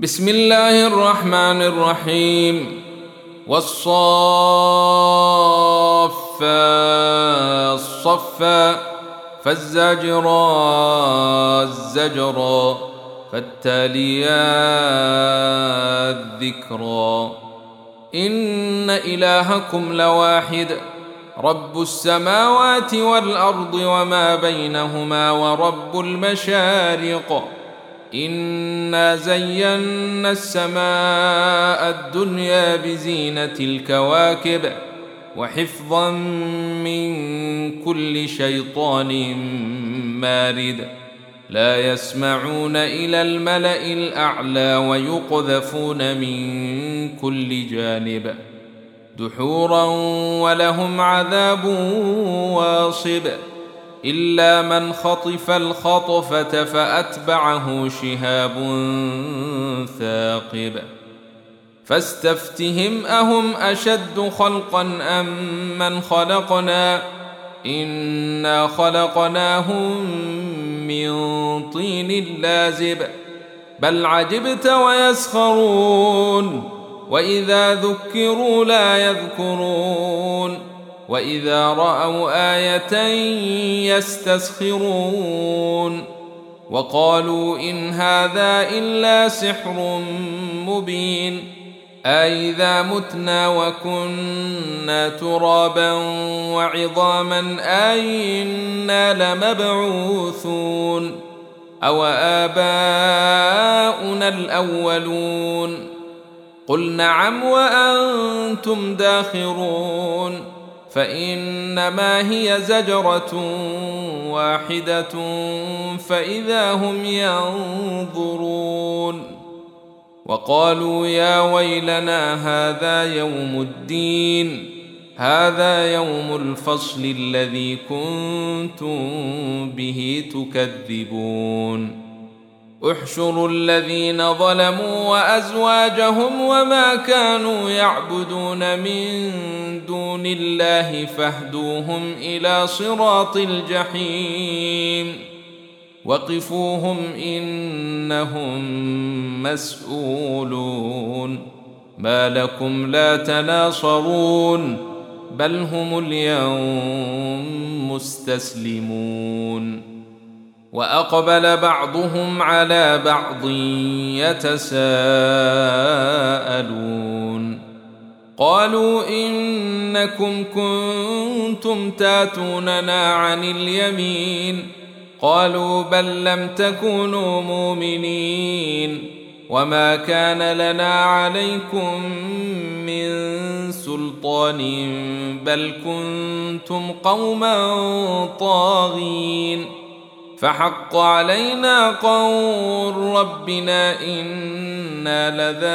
بسم الله الرحمن الرحيم. والصافات صفا فالزاجرات زجرا فالتاليات ذكرا. إن إلهكم لواحد رب السماوات والأرض وما بينهما ورب المشارق. إنا زينا السماء الدنيا بزينة الكواكب وحفظا من كل شيطان مارد. لا يسمعون إلى الملأ الأعلى ويقذفون من كل جانب دحورا ولهم عذاب واصب. إلا من خطف الخطفة فأتبعه شهاب ثاقب. فاستفتهم أهم أشد خلقا أم من خلقنا إنا خلقناهم من طين لازب. بل عجبت ويسخرون وإذا ذكروا لا يذكرون وإذا رأوا آية يستسخرون وقالوا إن هذا إلا سحر مبين. أإذا متنا وكنا ترابا وعظاما أإنا لمبعوثون أو آباؤنا الأولون. قل نعم وأنتم داخرون. فإنما هي زجرة واحدة فإذا هم ينظرون. وقالوا يا ويلنا هذا يوم الدين هذا يوم الفصل الذي كنتم به تكذبون. احشروا الذين ظلموا وأزواجهم وما كانوا يعبدون من دون الله فاهدوهم إلى صراط الجحيم. وقفوهم إنهم مسؤولون. ما لكم لا تناصرون بل هم اليوم مستسلمون. وأقبل بعضهم على بعض يتساءلون قالوا إنكم كنتم تاتوننا عن اليمين قالوا بل لم تكونوا مؤمنين وما كان لنا عليكم من سلطان بل كنتم قوما طاغين. فحق علينا قول ربنا إنا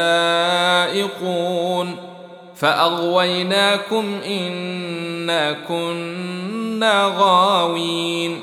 لذائقون فأغويناكم إنا كنا غاوين.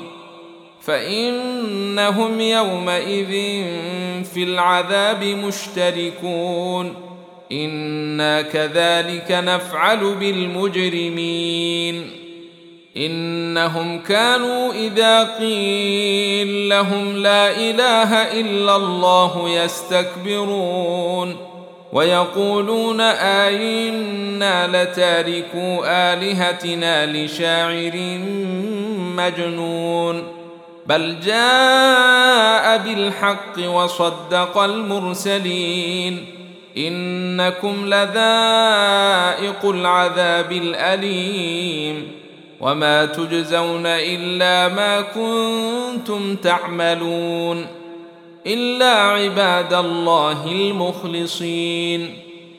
فإنهم يومئذ في العذاب مشتركون. إنا كذلك نفعل بالمجرمين. إنهم كانوا إذا قيل لهم لا إله إلا الله يستكبرون ويقولون أئنا لتاركو آلهتنا لشاعر مجنون. بل جاء بالحق وصدق المرسلين. إنكم لذائق العذاب الأليم وما تجزون إلا ما كنتم تعملون إلا عباد الله المخلصين.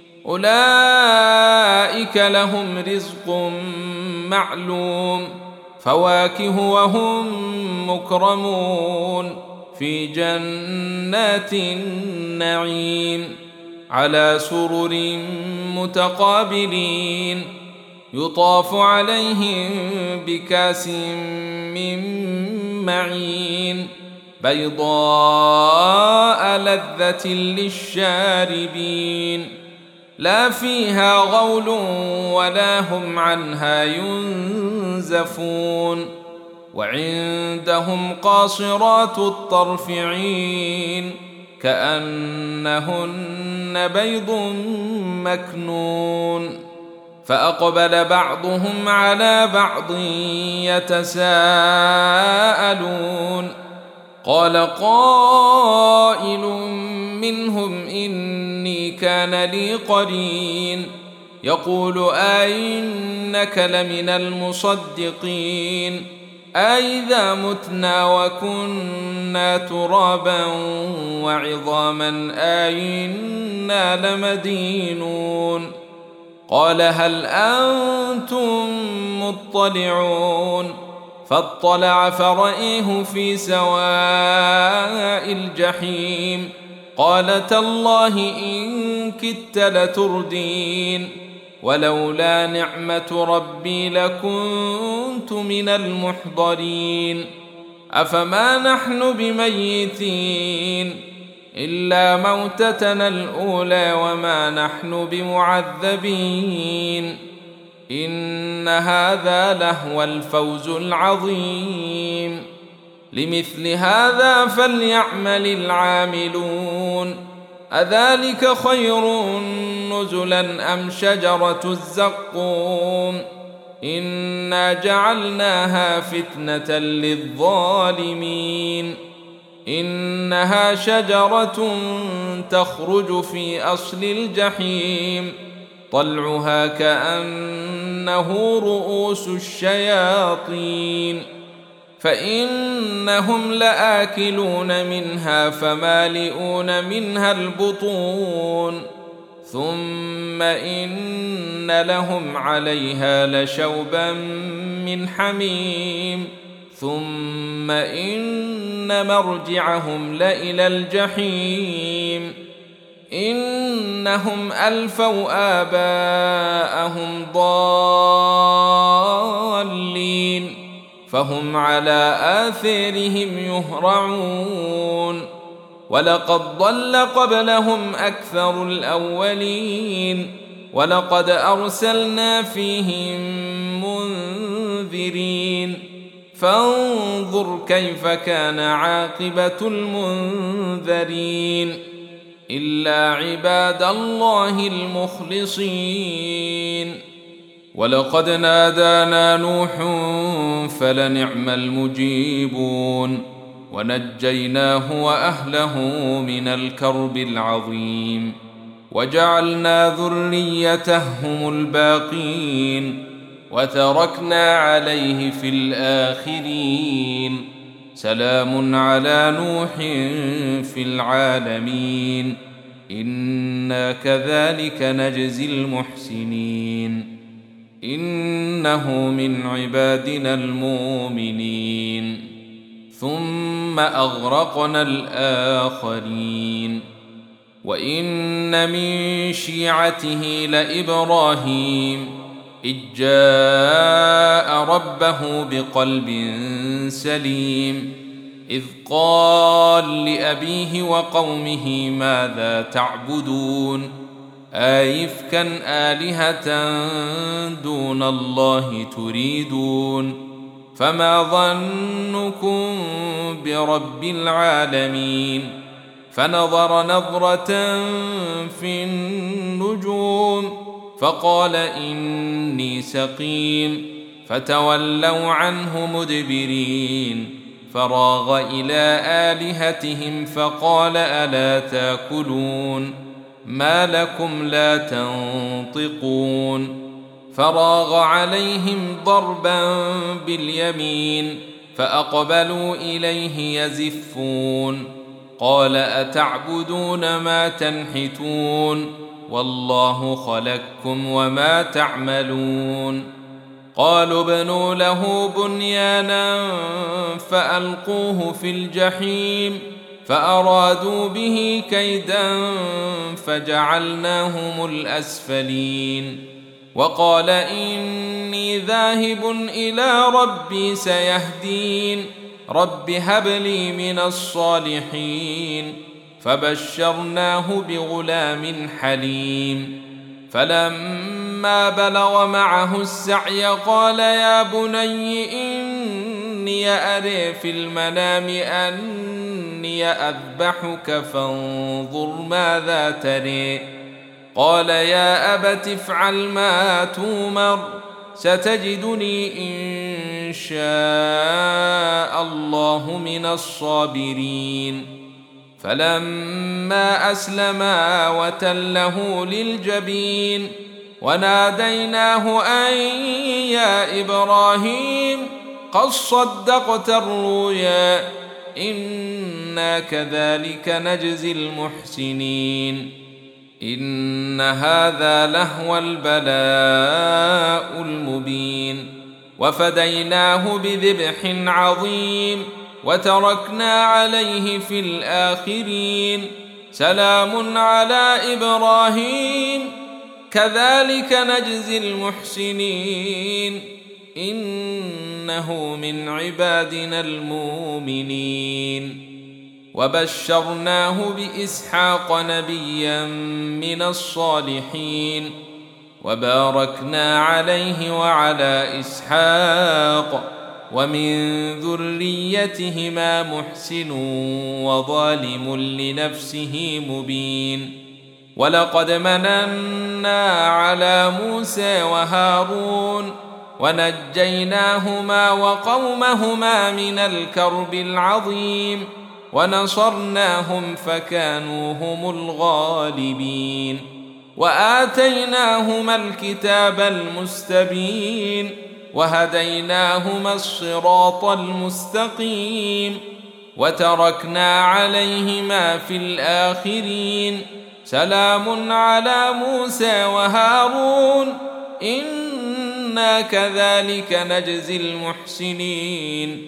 أولئك لهم رزق معلوم فواكه وهم مكرمون في جنات النعيم على سرر متقابلين. يطاف عليهم بكاس من معين بيضاء لذة للشاربين لا فيها غول ولا هم عنها ينزفون. وعندهم قاصرات الطرف عين كأنهن بيض مكنون فأقبل بعضهم على بعض يتساءلون قال قائل منهم إني كان لي قرين يقول أئنك لمن المصدقين أئذا متنا وكنا ترابا وعظاما أئنا لمدينون قال هل أنتم مطلعون فاطلع فرأيه في سواء الجحيم قال تالله إن كدت لتردين ولولا نعمة ربي لكنت من المحضرين أفما نحن بميتين إلا موتتنا الأولى وما نحن بمعذبين إن هذا لهو الفوز العظيم لمثل هذا فليعمل العاملون أذلك خير نزلا أم شجرة الزقوم إنا جعلناها فتنة للظالمين إنها شجرة تخرج في أصل الجحيم طلعها كأنه رؤوس الشياطين فإنهم لآكلون منها فمالئون منها البطون ثم إن لهم عليها لشوبا من حميم ثم إن مرجعهم لإلى الجحيم إنهم ألفوا آباءهم ضالين فهم على آثارهم يهرعون ولقد ضل قبلهم أكثر الأولين ولقد أرسلنا فيهم منذرين فانظر كيف كان عاقبة المنذرين إلا عباد الله المخلصين ولقد نادانا نوح فلنعم المجيبون ونجيناه وأهله من الكرب العظيم وجعلنا ذريته هم الباقين وتركنا عليه في الآخرين سلام على نوح في العالمين إنا كذلك نجزي المحسنين إنه من عبادنا المؤمنين ثم أغرقنا الآخرين وإن من شيعته لإبراهيم إذ جاء ربه بقلب سليم إذ قال لأبيه وقومه ماذا تعبدون أئفكا آلهة دون الله تريدون فما ظنكم برب العالمين فنظر نظرة في النجوم فقال إني سقيم فتولوا عنه مدبرين فراغ إلى آلهتهم فقال ألا تاكلون ما لكم لا تنطقون فراغ عليهم ضربا باليمين فأقبلوا إليه يزفون قال أتعبدون ما تنحتون والله خلقكم وما تعملون قالوا ابنوا له بنيانا فألقوه في الجحيم فأرادوا به كيدا فجعلناهم الأسفلين وقال إني ذاهب إلى ربي سيهدين رب هب لي من الصالحين فبشرناه بغلام حليم فلما بلغ معه السعي قال يا بني إني أرى في المنام أني أذبحك فانظر ماذا تري. قال يا أبت افعل ما تؤمر ستجدني إن شاء الله من الصابرين. فلما أسلما وتله للجبين وناديناه أن يا إبراهيم قد صدقت الرؤيا إنا كذلك نجزي المحسنين. إن هذا لهو البلاء المبين. وفديناه بذبح عظيم وتركنا عليه في الآخرين. سلام على إبراهيم كذلك نجزي المحسنين إنه من عبادنا المؤمنين. وبشرناه بإسحاق نبيا من الصالحين وباركنا عليه وعلى إسحاق ومن ذريتهما محسن وظالم لنفسه مبين. ولقد مننا على موسى وهارون ونجيناهما وقومهما من الكرب العظيم ونصرناهم فكانوا هم الغالبين. وآتيناهما الكتاب المستبين وهديناهما الصراط المستقيم وتركنا عليهما في الآخرين. سلام على موسى وهارون إنا كذلك نجزي المحسنين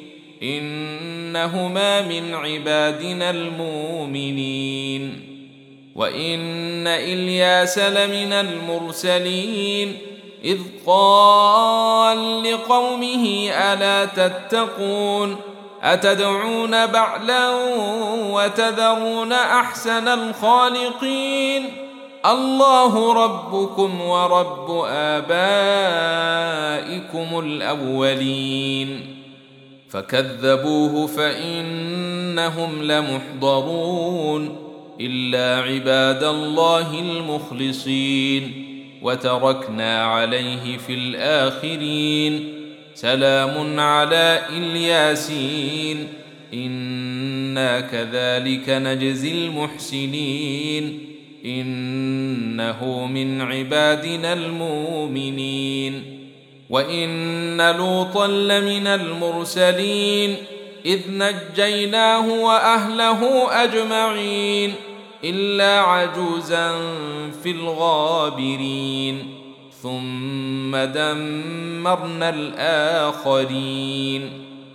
إنهما من عبادنا المؤمنين. وإن إلياس لمن المرسلين إذ قال لقومه ألا تتقون أتدعون بعلا وتذرون أحسن الخالقين الله ربكم ورب آبائكم الأولين. فكذبوه فإنهم لمحضرون إلا عباد الله المخلصين. وتركنا عليه في الآخرين. سلام على الياسين إنا كذلك نجزي المحسنين إنه من عبادنا المؤمنين. وإن لوطا لمن المرسلين إذ نجيناه وأهله أجمعين إلا عجوزا في الغابرين ثم دمرنا الآخرين.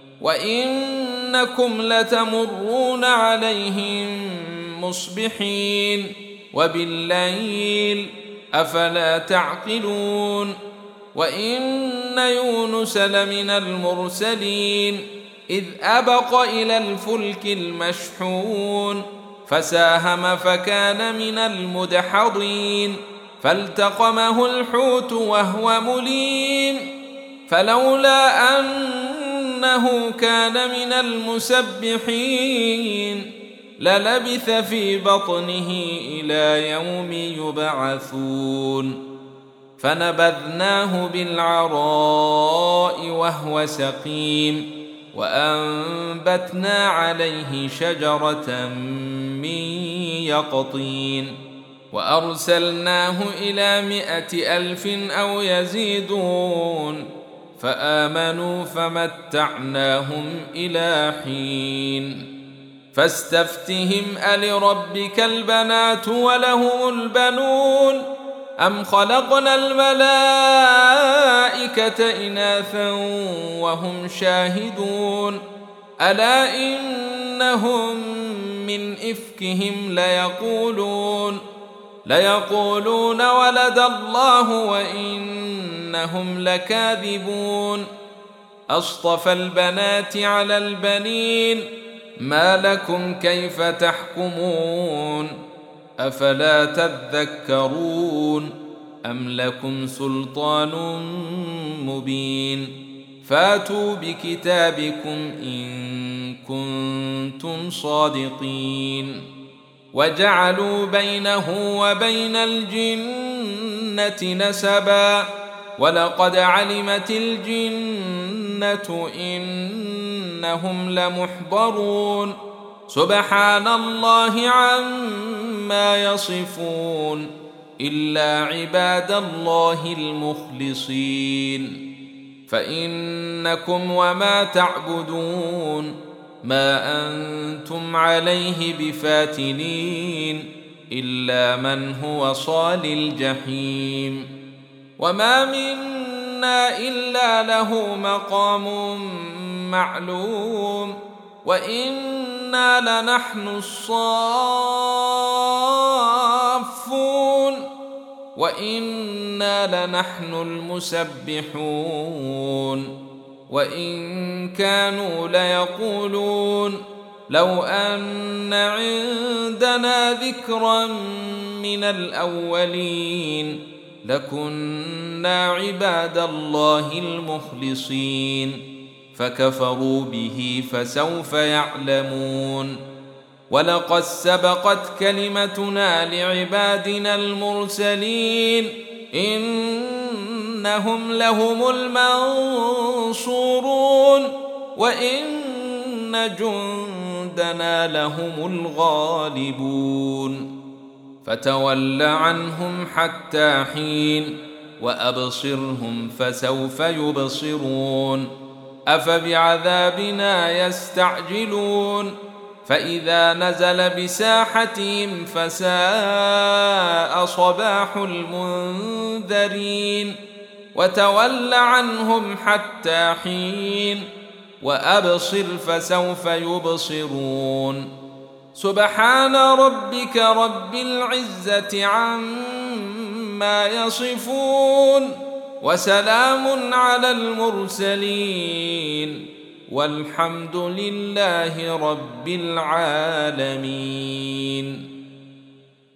وإنكم لتمرون عليهم مصبحين وبالليل أفلا تعقلون. وإن يونس لمن المرسلين إذ أبق إلى الفلك المشحون فساهم فكان من المدحضين فالتقمه الحوت وهو مليم فلولا أنه كان من المسبحين للبث في بطنه إلى يوم يبعثون. فنبذناه بالعراء وهو سقيم وأنبتنا عليه شجرة من يقطين وأرسلناه إلى 100,000 أو يزيدون فآمنوا فمتعناهم إلى حين. فاستفتهم ألربك البنات ولهم البنون أم خلقنا الملائكة إناثا وهم شاهدون ألا إنهم من إفكهم ليقولون ولد الله وإنهم لكاذبون. أصطفى البنات على البنين ما لكم كيف تحكمون أفلا تذكرون أم لكم سلطان مبين فاتوا بكتابكم إن كنتم صادقين. وجعلوا بينه وبين الجنة نسبا ولقد علمت الجنة إنهم لمحضرون سبحان الله عما يصفون إلا عباد الله المخلصين. فإنكم وما تعبدون ما أنتم عليه بفاتنين إلا من هو صال الجحيم. وما منا إلا له مقام معلوم وإنا لنحن الصافون وإنا لنحن المسبحون. وإن كانوا ليقولون لو أن عندنا ذكرا من الأولين لكنا عباد الله المخلصين فكفروا به فسوف يعلمون. ولقد سبقت كلمتنا لعبادنا المرسلين إنهم لهم المنصورون وإن جندنا لهم الغالبون. فتول عنهم حتى حين وأبصرهم فسوف يبصرون. أفبعذابنا يستعجلون فإذا نزل بساحتهم فساء صباح المنذرين. وتول عنهم حتى حين وأبصر فسوف يبصرون. سبحان ربك رب العزة عما يصفون وسلام على المرسلين والحمد لله رب العالمين.